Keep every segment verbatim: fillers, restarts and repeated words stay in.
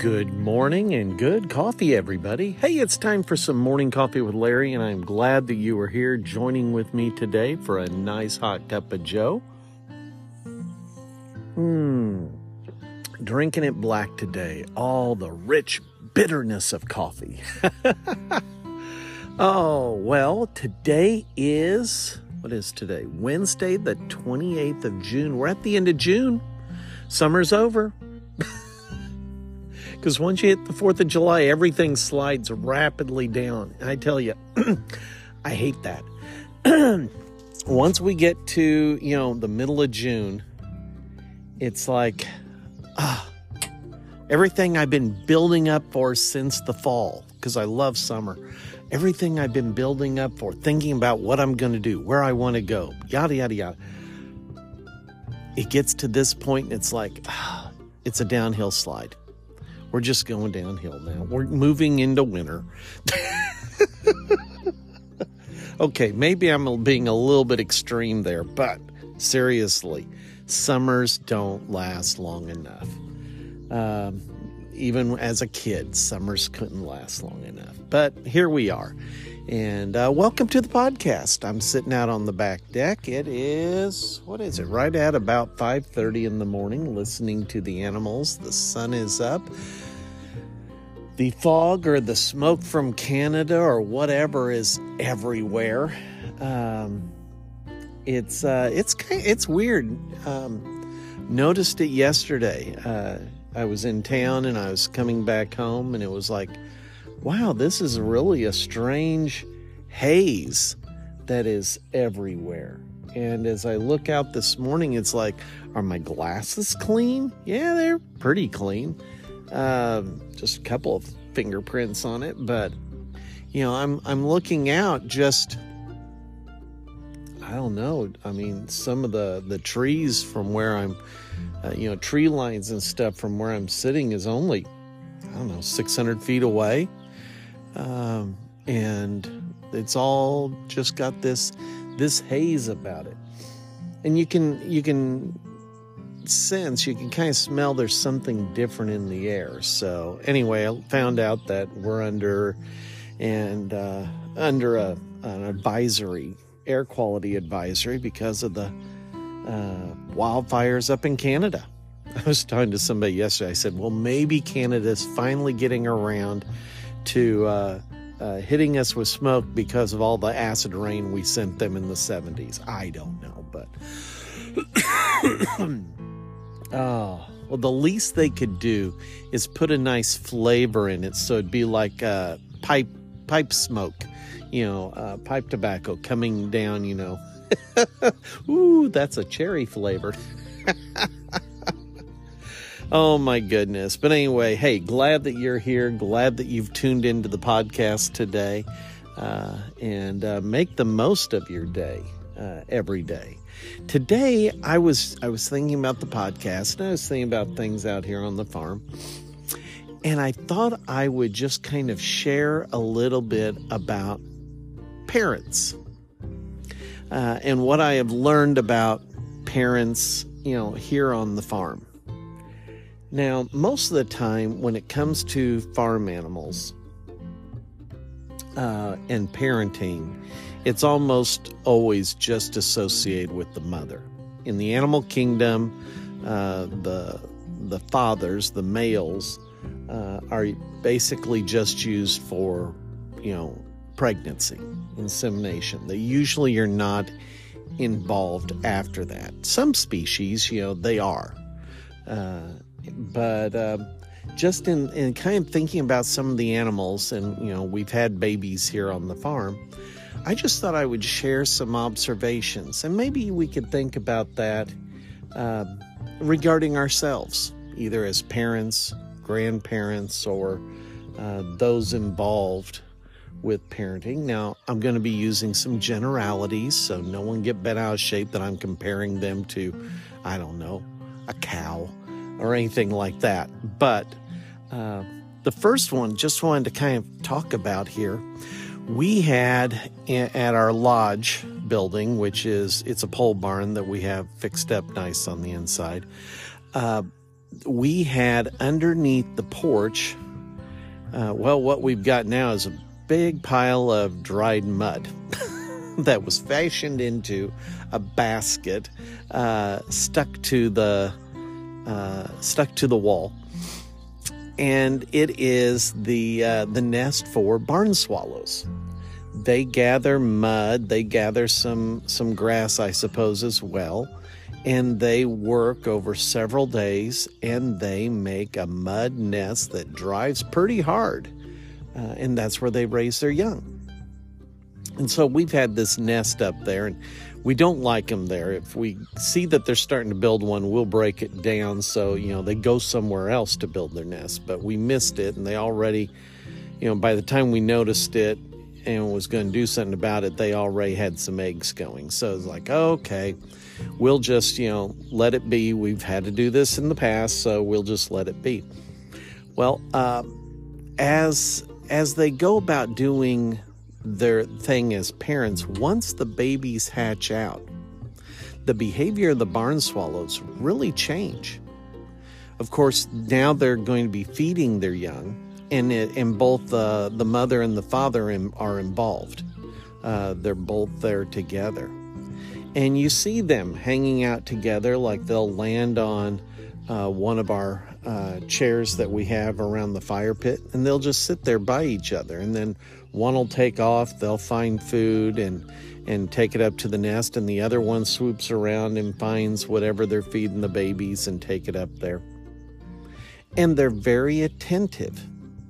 Good morning and good coffee, everybody. Hey, it's time for some morning coffee with Larry, and I'm glad that you are here joining with me today for a nice hot cup of joe. Mmm, drinking it black today. All the rich bitterness of coffee. Oh, well, today is, what is today? Wednesday, the twenty-eighth of June. We're at the end of June. Summer's over. Because once you hit the fourth of July, everything slides rapidly down. And I tell you, I hate that. Once we get to, you know, the middle of June, it's like, ah, everything I've been building up for since the fall, because I love summer. Everything I've been building up for, thinking about what I'm going to do, where I want to go, yada, yada, yada. It gets to this point and it's like, ah, it's a downhill slide. We're just going downhill now. We're moving into winter. Okay, maybe I'm being a little bit extreme there, but seriously, summers don't last long enough. Um, even as a kid, summers couldn't last long enough. But here we are. And uh, welcome to the podcast. I'm sitting out on the back deck. It is, what is it, right at about five thirty in the morning, listening to the animals. The sun is up. The fog or the smoke from Canada or whatever is everywhere. Um, it's uh, it's it's weird. Um, noticed it yesterday. Uh, I was in town and I was coming back home, and it was like, wow, this is really a strange haze that is everywhere. And as I look out this morning, it's like, are my glasses clean? Yeah, they're pretty clean. Um, just a couple of fingerprints on it, but you know, I'm I'm looking out. Just I don't know. I mean, some of the the trees from where I'm, uh, you know, tree lines and stuff from where I'm sitting is only, I don't know, six hundred feet away. Um, and it's all just got this, this haze about it. And you can, you can sense, you can kind of smell there's something different in the air. So anyway, I found out that we're under, and, uh, under a, an advisory, air quality advisory because of the, uh, wildfires up in Canada. I was talking to somebody yesterday. I said, well, maybe Canada's finally getting around to uh, uh, hitting us with smoke because of all the acid rain we sent them in the seventies. I don't know, but oh, well, the least they could do is put a nice flavor in it, so it'd be like uh, pipe pipe smoke, you know, uh, pipe tobacco coming down. You know, ooh, that's a cherry flavored. Oh, my goodness. But anyway, hey, glad that you're here. Glad that you've tuned into the podcast today. Uh, and uh, make the most of your day uh, every day. Today, I was I was thinking about the podcast, and I was thinking about things out here on the farm. And I thought I would just kind of share a little bit about parents. Uh, and what I have learned about parents, you know, here on the farm. Now, most of the time when it comes to farm animals uh, and parenting, it's almost always just associated with the mother. In the animal kingdom, uh, the the fathers, the males, uh, are basically just used for, you know, pregnancy, insemination. They usually are not involved after that. Some species, you know, they are. Uh, But uh, just in, in kind of thinking about some of the animals, and, you know, we've had babies here on the farm, I just thought I would share some observations. And maybe we could think about that uh, regarding ourselves, either as parents, grandparents, or uh, those involved with parenting. Now, I'm going to be using some generalities, so no one get bent out of shape that I'm comparing them to, I don't know, a cow or anything like that. But uh, the first one, just wanted to kind of talk about here. We had at our lodge building, which is, it's a pole barn that we have fixed up nice on the inside. Uh, we had underneath the porch, uh, well, what we've got now is a big pile of dried mud that was fashioned into a basket, uh, stuck to the uh, stuck to the wall, and it is the uh, the nest for barn swallows. They gather mud, they gather some some grass, I suppose, as well, and they work over several days, and they make a mud nest that dries pretty hard, uh, and that's where they raise their young. And so we've had this nest up there, and we don't like them there. If we see that they're starting to build one, we'll break it down so, you know, they go somewhere else to build their nest. But we missed it, and they already, you know, by the time we noticed it and was going to do something about it, they already had some eggs going. So it's like, okay, we'll just, you know, let it be. We've had to do this in the past, so we'll just let it be. Well, uh, as as they go about doing their thing as parents, once the babies hatch out, the behavior of the barn swallows really change. Of course, now they're going to be feeding their young, and it, and both uh, the mother and the father in, are involved. Uh, they're both there together. And you see them hanging out together, like they'll land on uh, one of our uh, chairs that we have around the fire pit, and they'll just sit there by each other. And then one will take off, they'll find food and and take it up to the nest, and the other one swoops around and finds whatever they're feeding the babies and take it up there. And they're very attentive.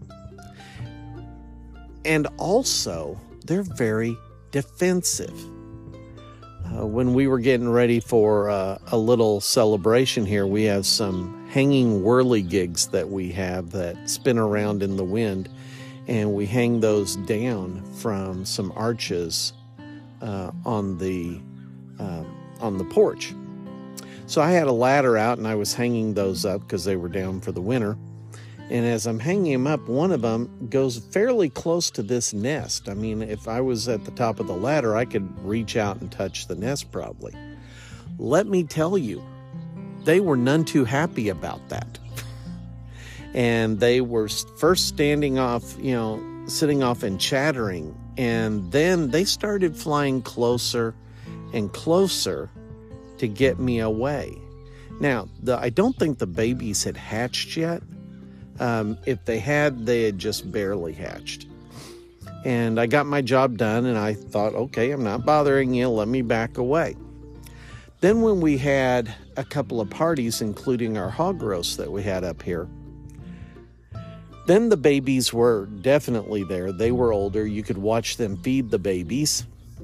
And also, they're very defensive. Uh, when we were getting ready for uh, a little celebration here, we have some hanging whirligigs that we have that spin around in the wind, and we hang those down from some arches uh, on the uh, on the porch. So I had a ladder out, and I was hanging those up because they were down for the winter. And as I'm hanging them up, one of them goes fairly close to this nest. I mean, if I was at the top of the ladder, I could reach out and touch the nest probably. Let me tell you, they were none too happy about that. And they were first standing off, you know, sitting off and chattering. And then they started flying closer and closer to get me away. Now, the, I don't think the babies had hatched yet. Um, if they had, they had just barely hatched. And I got my job done, and I thought, okay, I'm not bothering you. Let me back away. Then when we had a couple of parties, including our hog roast that we had up here, then the babies were definitely there. They were older. You could watch them feed the babies.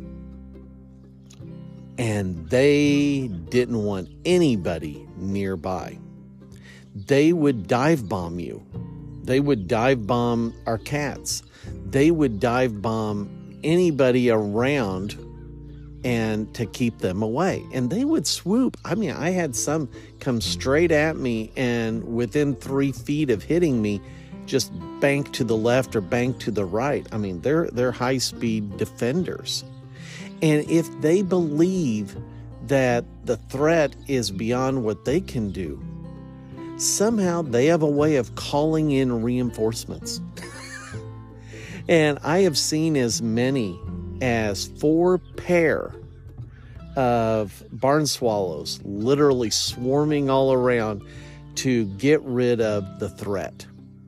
And they didn't want anybody nearby. They would dive bomb you. They would dive bomb our cats. They would dive bomb anybody around and to keep them away. And they would swoop. I mean, I had some come straight at me, and within three feet of hitting me, just bank to the left or bank to the right. I mean, they're they're high-speed defenders. And if they believe that the threat is beyond what they can do, somehow they have a way of calling in reinforcements. And I have seen as many as four pair of barn swallows literally swarming all around to get rid of the threat.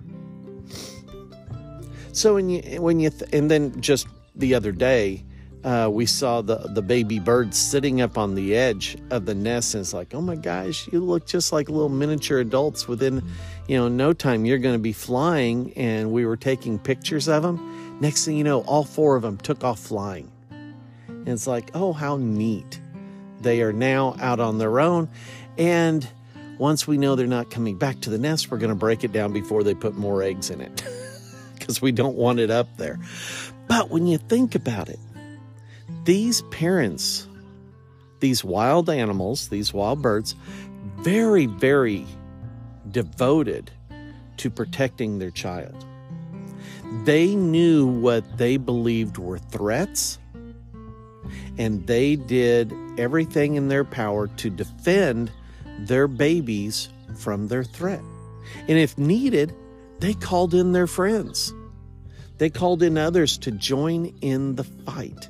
So when you, when you, th- and then just the other day, uh, we saw the, the baby birds sitting up on the edge of the nest, and it's like, oh my gosh, you look just like little miniature adults. Within, you know, no time, you're going to be flying. And we were taking pictures of them. Next thing you know, all four of them took off flying. And it's like, oh, how neat. They are now out on their own. And once we know they're not coming back to the nest, we're going to break it down before they put more eggs in it. Because we don't want it up there. But when you think about it, these parents, these wild animals, these wild birds, very, very devoted to protecting their child. They knew what they believed were threats, and they did everything in their power to defend their babies from their threat. And if needed, they called in their friends. They called in others to join in the fight.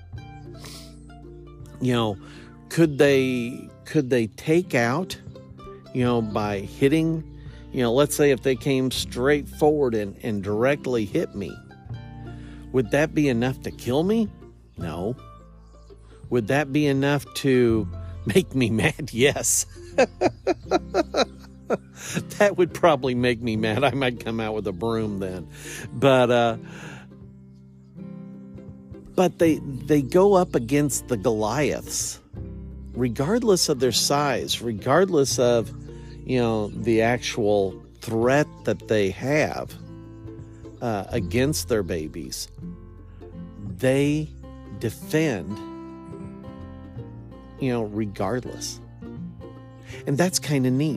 You know, could they could they take out, you know, by hitting, you know, let's say if they came straight forward and, and directly hit me, would that be enough to kill me? No. Would that be enough to make me mad? Yes. That would probably make me mad. I might come out with a broom then. But uh, but they they go up against the Goliaths, regardless of their size, regardless of, you know, the actual threat that they have uh, against their babies. They defend, you know, regardless. And that's kind of neat.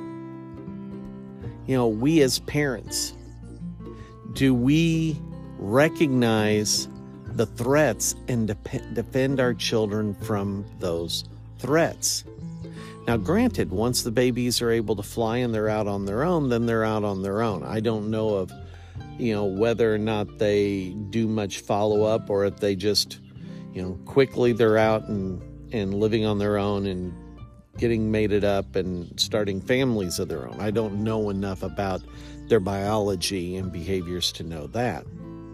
You know, we as parents, do we recognize the threats and de- defend our children from those threats? Now, granted, once the babies are able to fly and they're out on their own, then they're out on their own. I don't know of, you know, whether or not they do much follow-up, or if they just, you know, quickly they're out and, and living on their own and getting mated up and starting families of their own. I don't know enough about their biology and behaviors to know that.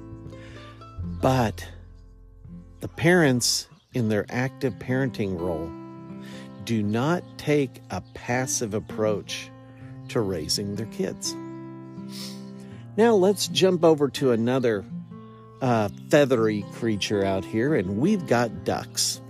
But the parents in their active parenting role do not take a passive approach to raising their kids. Now let's jump over to another uh, feathery creature out here, and we've got ducks.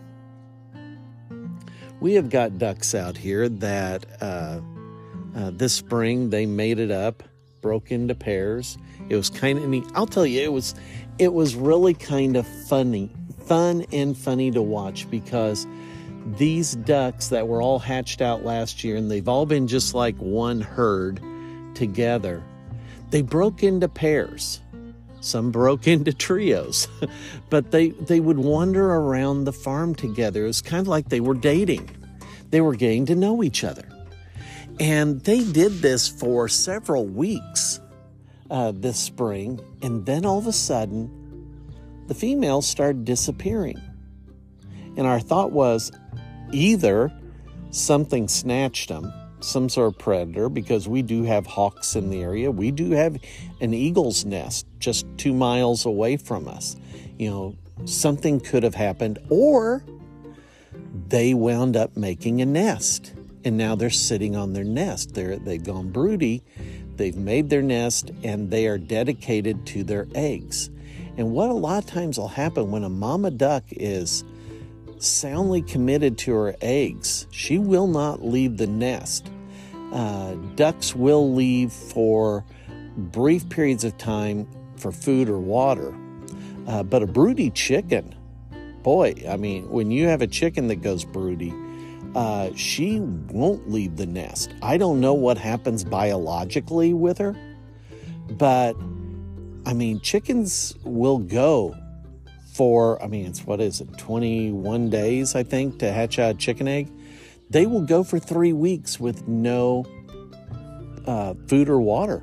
We have got ducks out here that uh, uh, this spring they mated up, broke into pairs. It was kind of neat. I'll tell you, it was it was really kind of funny, fun and funny to watch, because these ducks that were all hatched out last year, and they've all been just like one herd together, they broke into pairs. Some broke into trios, but they, they would wander around the farm together. It was kind of like they were dating. They were getting to know each other. And they did this for several weeks uh, this spring, and then all of a sudden, the females started disappearing. And our thought was either something snatched them, some sort of predator, because we do have hawks in the area. We do have an eagle's nest just two miles away from us. You know, something could have happened, or they wound up making a nest, and now they're sitting on their nest. They're, they've gone broody, they've made their nest, and they are dedicated to their eggs. And what a lot of times will happen when a mama duck is soundly committed to her eggs, she will not leave the nest. Uh, ducks will leave for brief periods of time for food or water. Uh, but a broody chicken, boy, I mean, when you have a chicken that goes broody, uh, she won't leave the nest. I don't know what happens biologically with her, but I mean, chickens will go for, I mean, it's, what is it, twenty-one days, I think, to hatch out a chicken egg. They will go for three weeks with no uh, food or water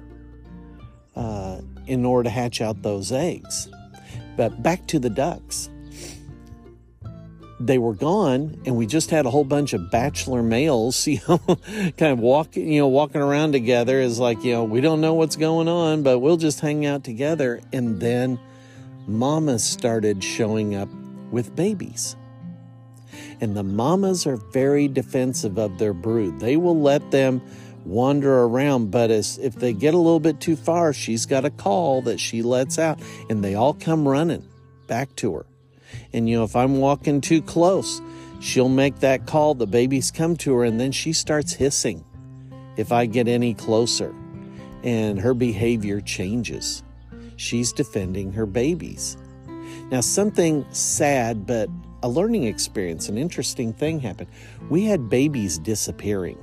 uh, in order to hatch out those eggs. But back to the ducks. They were gone, and we just had a whole bunch of bachelor males, you know, kind of walking, you know, walking around together as like, you know, we don't know what's going on, but we'll just hang out together. And then mamas started showing up with babies. And the mamas are very defensive of their brood. They will let them wander around, but as if they get a little bit too far, she's got a call that she lets out, and they all come running back to her. And, you know, if I'm walking too close, she'll make that call, the babies come to her, and then she starts hissing if I get any closer. And her behavior changes. She's defending her babies. Now, something sad, but a learning experience, an interesting thing happened. We had babies disappearing.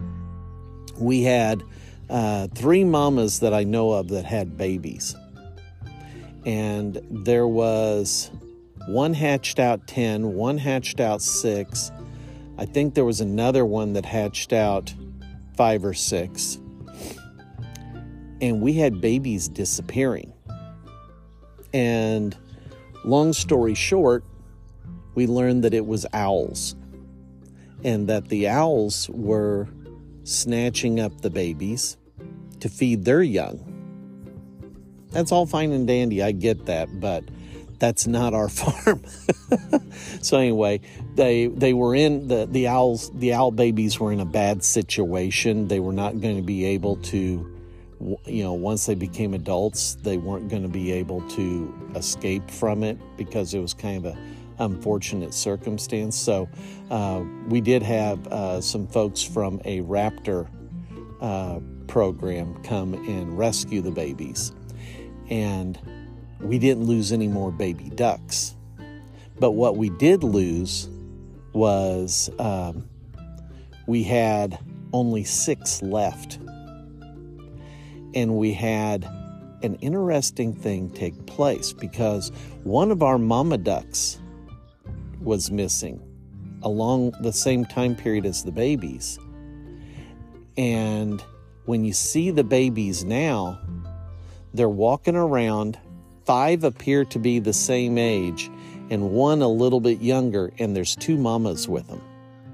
We had uh, three mamas that I know of that had babies. And there was one hatched out ten, one hatched out six. I think there was another one that hatched out five or six, and we had babies disappearing. And long story short, we learned that it was owls, and that the owls were snatching up the babies to feed their young. That's all fine and dandy, I get that, but that's not our farm. So anyway, they they were in the the owls the owl babies were in a bad situation. They were not going to be able to, you know, once they became adults, they weren't going to be able to escape from it because it was kind of a unfortunate circumstance. So uh, we did have uh, some folks from a raptor uh, program come and rescue the babies, and we didn't lose any more baby ducks. But what we did lose was um, we had only six left. And we had an interesting thing take place because one of our mama ducks was missing along the same time period as the babies. And when you see the babies now, they're walking around. Five appear to be the same age and one a little bit younger, and there's two mamas with them.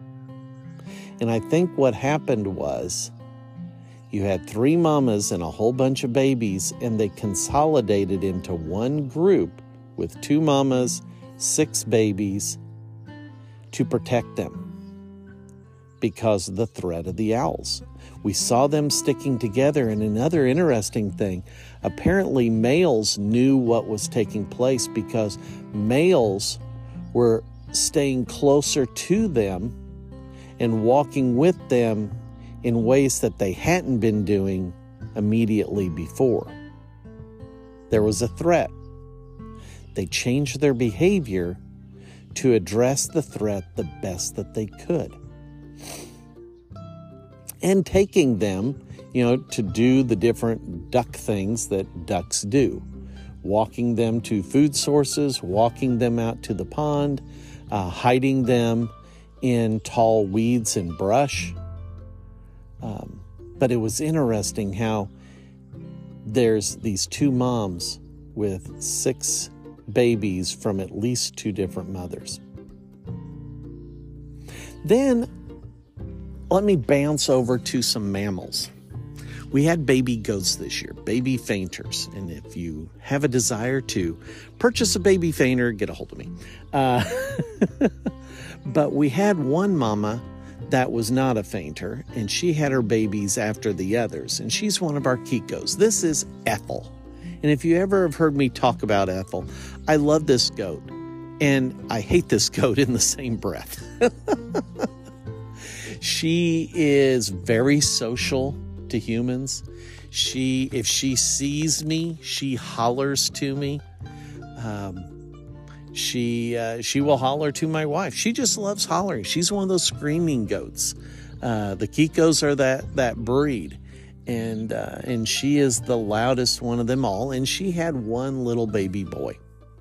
And I think what happened was you had three mamas and a whole bunch of babies, and they consolidated into one group with two mamas, six babies, to protect them because of the threat of the owls. We saw them sticking together, and another interesting thing, apparently males knew what was taking place because males were staying closer to them and walking with them in ways that they hadn't been doing immediately before. There was a threat. They changed their behavior to address the threat the best that they could. And taking them, you know, to do the different duck things that ducks do. Walking them to food sources, walking them out to the pond, uh, hiding them in tall weeds and brush. Um, but it was interesting how there's these two moms with six babies from at least two different mothers. Then let me bounce over to some mammals. We had baby goats this year, baby fainters. And if you have a desire to purchase a baby fainter, get a hold of me. Uh, but we had one mama that was not a fainter, and she had her babies after the others. And she's one of our Kikos. This is Ethel. And if you ever have heard me talk about Ethel, I love this goat. And I hate this goat in the same breath. She is very social to humans. She, if she sees me, she hollers to me. Um, she uh, she will holler to my wife. She just loves hollering. She's one of those screaming goats. Uh, the Kikos are that that breed, and uh, and she is the loudest one of them all. And she had one little baby boy.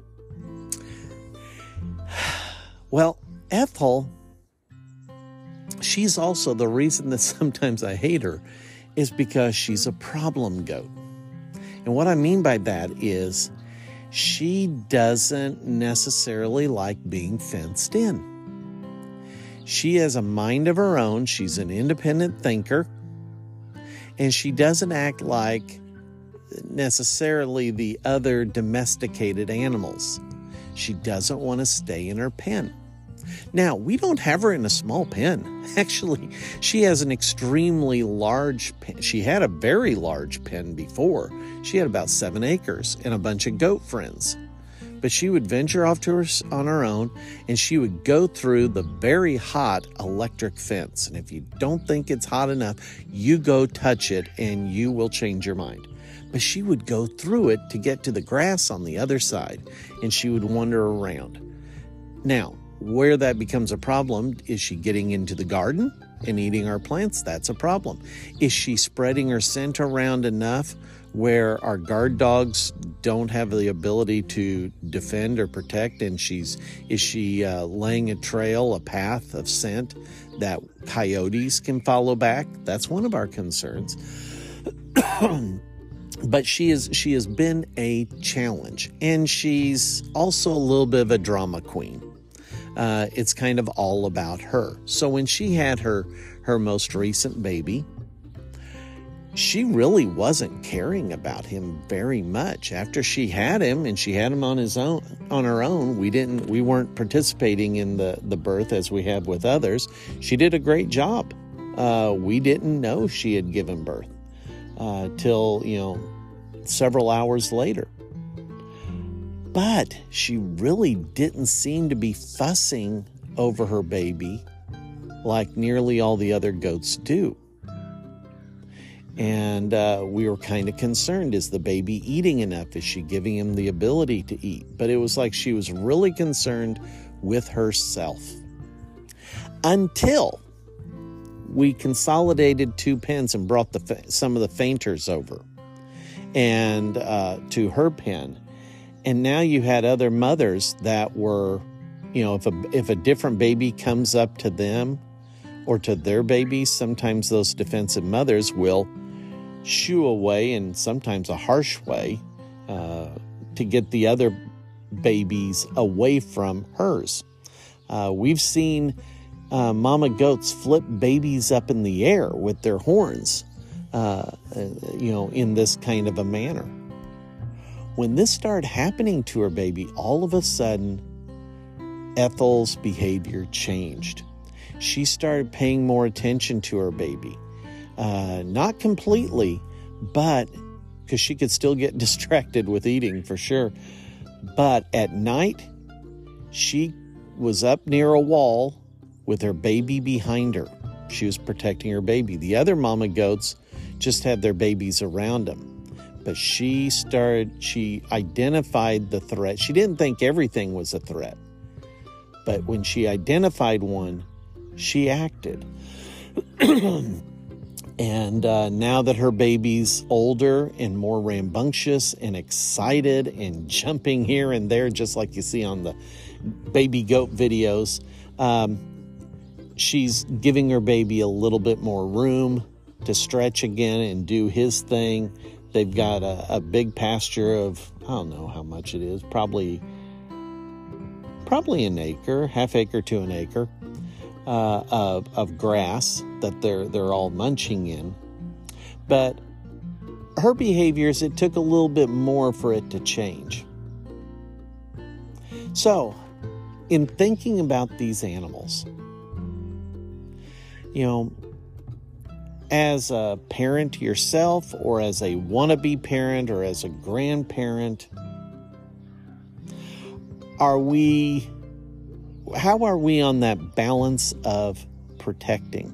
Well, Ethel, she's also the reason that sometimes I hate her is because she's a problem goat. And what I mean by that is she doesn't necessarily like being fenced in. She has a mind of her own. She's an independent thinker. And she doesn't act like necessarily the other domesticated animals. She doesn't want to stay in her pen. Now, we don't have her in a small pen. Actually, she has an extremely large pen. She had a very large pen before. She had about seven acres and a bunch of goat friends. But she would venture off to her on her own, and she would go through the very hot electric fence. And if you don't think it's hot enough, you go touch it and you will change your mind. But she would go through it to get to the grass on the other side, and she would wander around. Now, where that becomes a problem, is she getting into the garden and eating our plants? That's a problem. Is she spreading her scent around enough where our guard dogs don't have the ability to defend or protect, and she's is she uh, laying a trail, a path of scent that coyotes can follow back? That's one of our concerns. But she is she has been a challenge, and she's also a little bit of a drama queen. Uh, it's kind of all about her. So when she had her her most recent baby, she really wasn't caring about him very much. After she had him, and she had him on his own, on her own, we didn't, we weren't participating in the, the birth as we have with others. She did a great job. Uh, we didn't know she had given birth uh, till, you know, several hours later. But she really didn't seem to be fussing over her baby like nearly all the other goats do. And uh, we were kind of concerned, is the baby eating enough? Is she giving him the ability to eat? But it was like she was really concerned with herself. Until we consolidated two pens and brought the some of the fainters over and uh, to her pen. And now you had other mothers that were, you know, if a, if a different baby comes up to them or to their babies, sometimes those defensive mothers will shoo away, and sometimes a harsh way, uh, to get the other babies away from hers. Uh, we've seen uh, mama goats flip babies up in the air with their horns, uh, you know, in this kind of a manner. When this started happening to her baby, all of a sudden, Ethel's behavior changed. She started paying more attention to her baby. Uh, not completely, but because she could still get distracted with eating for sure. But at night, she was up near a wall with her baby behind her. She was protecting her baby. The other mama goats just had their babies around them. But she started, she identified the threat. She didn't think everything was a threat. But when she identified one, she acted. And uh, now that her baby's older and more rambunctious and excited and jumping here and there, just like you see on the baby goat videos, um, she's giving her baby a little bit more room to stretch again and do his thing. They've got a, a big pasture of, I don't know how much it is, probably, probably an acre, half acre to an acre. Uh, of, of grass that they're they're all munching in. But her behaviors, it took a little bit more for it to change. So, in thinking about these animals, you know, as a parent yourself, or as a wannabe parent, or as a grandparent, are we How are we on that balance of protecting?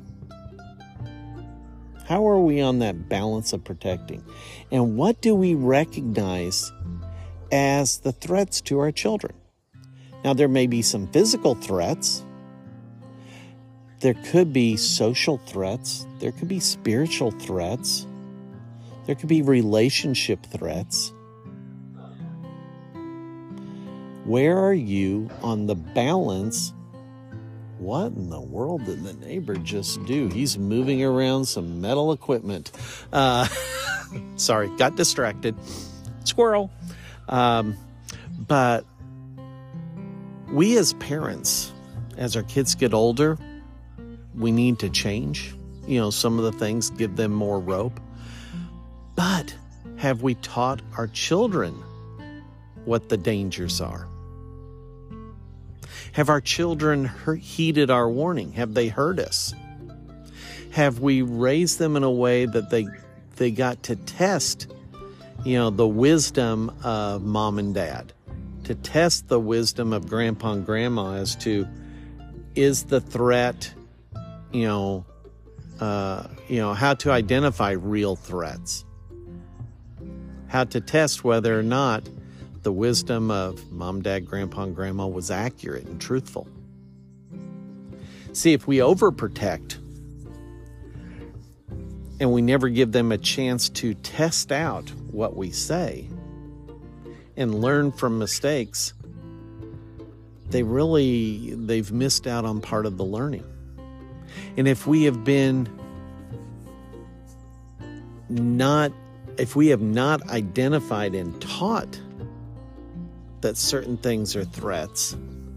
How are we on that balance of protecting? And what do we recognize as the threats to our children? Now, there may be some physical threats. There could be social threats. There could be spiritual threats. There could be relationship threats. Where are you on the balance? What in the world did the neighbor just do? He's moving around some metal equipment. Uh, sorry, got distracted. Squirrel. Um, but we as parents, as our kids get older, we need to change, you know, some of the things, give them more rope. But have we taught our children what the dangers are? Have our children heard, heeded our warning? Have they heard us? Have we raised them in a way that they they got to test, you know, the wisdom of mom and dad, to test the wisdom of grandpa and grandma as to, is the threat, you know, uh, you know, how to identify real threats, how to test whether or not the wisdom of mom, dad, grandpa, and grandma was accurate and truthful. See, if we overprotect, and we never give them a chance to test out what we say and learn from mistakes, they really, they've missed out on part of the learning. And if we have been not, if we have not identified and taught that certain things are threats,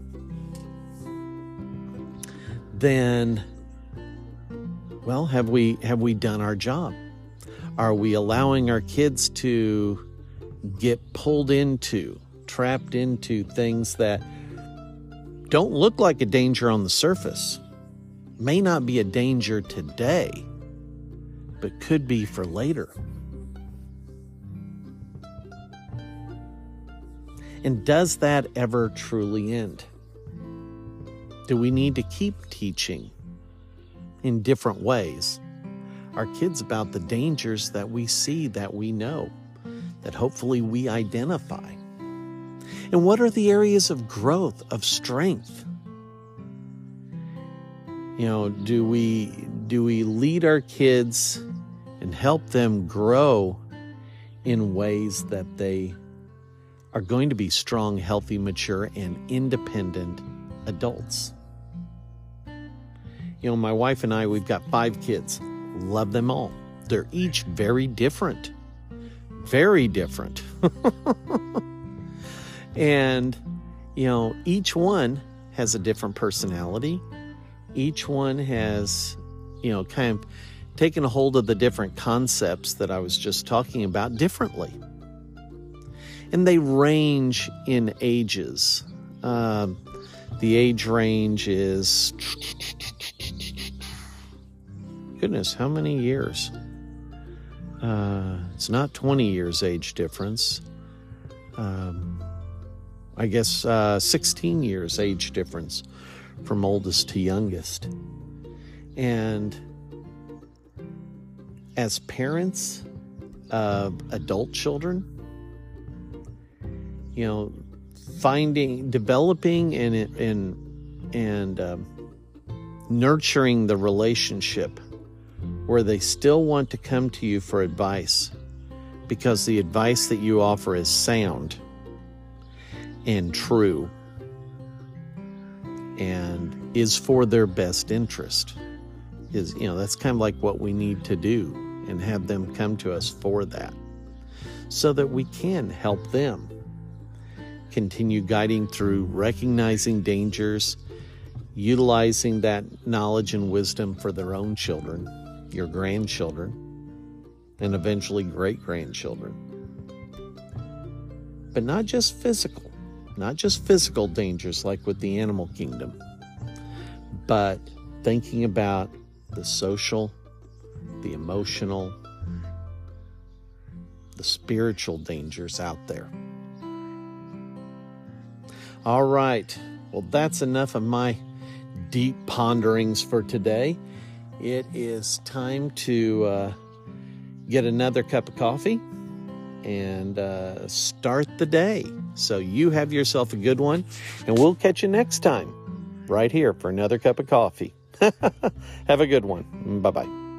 then, well, have we have we done our job? Are we allowing our kids to get pulled into, trapped into things that don't look like a danger on the surface, may not be a danger today, but could be for later? And does that ever truly end? Do we need to keep teaching in different ways our kids about the dangers that we see, that we know, that hopefully we identify? And what are the areas of growth, of strength? You know, do we do we lead our kids and help them grow in ways that they are going to be strong, healthy, mature, and independent adults? You know, my wife and I, we've got five kids. Love them all. They're each very different. Very different. And, you know, each one has a different personality. Each one has, you know, kind of taken a hold of the different concepts that I was just talking about differently. And they range in ages. Um, the age range is, goodness, how many years? Uh, it's not twenty years age difference. Um, I guess uh, sixteen years age difference from oldest to youngest. And as parents of adult children, you know, finding, developing and and and um, nurturing the relationship where they still want to come to you for advice because the advice that you offer is sound and true and is for their best interest. Is, you know, that's kind of like what we need to do, and have them come to us for that so that we can help them continue guiding through recognizing dangers, utilizing that knowledge and wisdom for their own children, your grandchildren, and eventually great-grandchildren. But not just physical, not just physical dangers like with the animal kingdom, but thinking about the social, the emotional, the spiritual dangers out there. All right. Well, that's enough of my deep ponderings for today. It is time to uh, get another cup of coffee and uh, start the day. So you have yourself a good one, and we'll catch you next time right here for another cup of coffee. Have a good one. Bye-bye.